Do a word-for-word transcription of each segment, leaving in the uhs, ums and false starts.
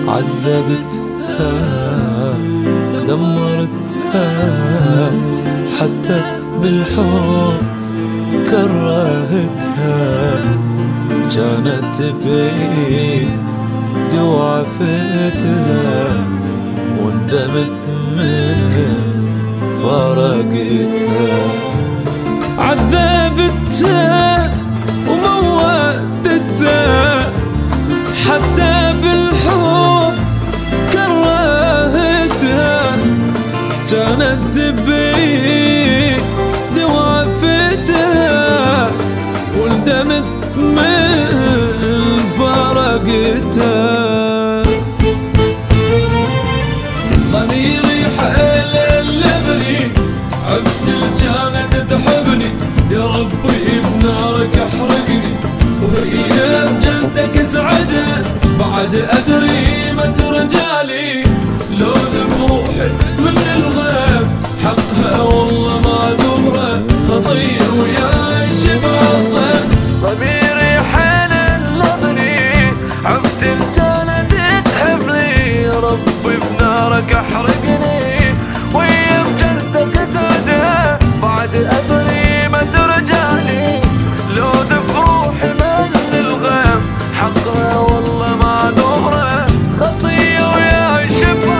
عذبتها دمرتها حتى بالحب كرهتها، كانت بيدي وعفتها وندمت من فرقتها. عذبتها وموتتها حتى بالحب كرهتها، كانت بيدي وعفتها وندمت من فرقتها. ضميري حيل اللبني عفت كانت تحبني، يا ربي بنارك احرقني وهي بجنتك سعدة، بعد أدري ما ترجالي لو ذبوحي من الغيب حقها والله ما ذبره خطية وياي شبع الضيف. ضميري حين اللبني عفت كانت تحبني، يا ربي بنارك احرقني وهي بجنتك سعدة، بعد أدري ما ترجالي لو ذبوحي من الغيب حقها والله ما ذبره خطية وياي شبع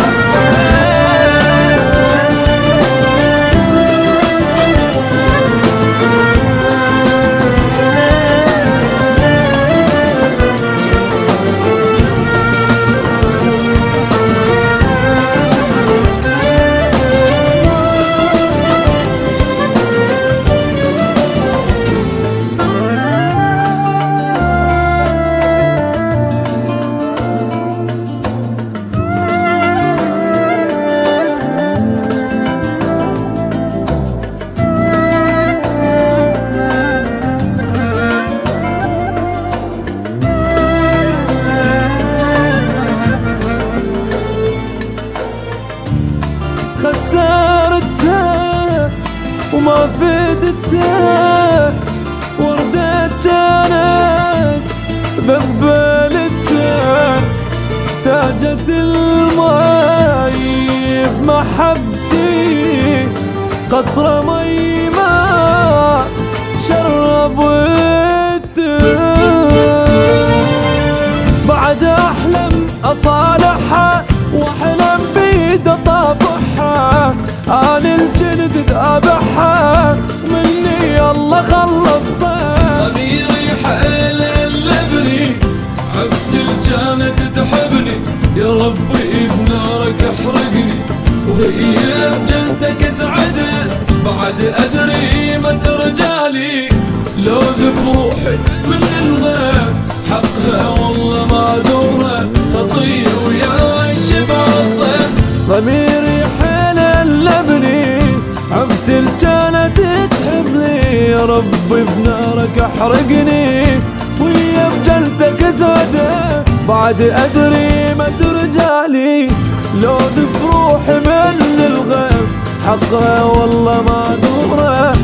خسرتها وما فدتها، وردة كانت ببالتها، احتاجت الماي بمحبتي قطرة مي ما شربتها، بعد أحلم أصالحها واحلم بيد اصافحها، انا الجلد ذابحها مني الله خلصها. ضميري حيل اللبني عفت كانت تحبني، يا ربي بنارك احرقني وهي بجنتك سعدة، بعد ادري ما ترجالي لو ذبوحي من الغيب حقها والله ما ذوره خطية وياي شبع الضيف. ضميري حيل اللبني عفت كانت تحبني، يا ربي بنارك احرقني وهي بجلدك زادة، بعد ادري ما ترجالي لو ذب روحي من الغيب حقها والله ما دوره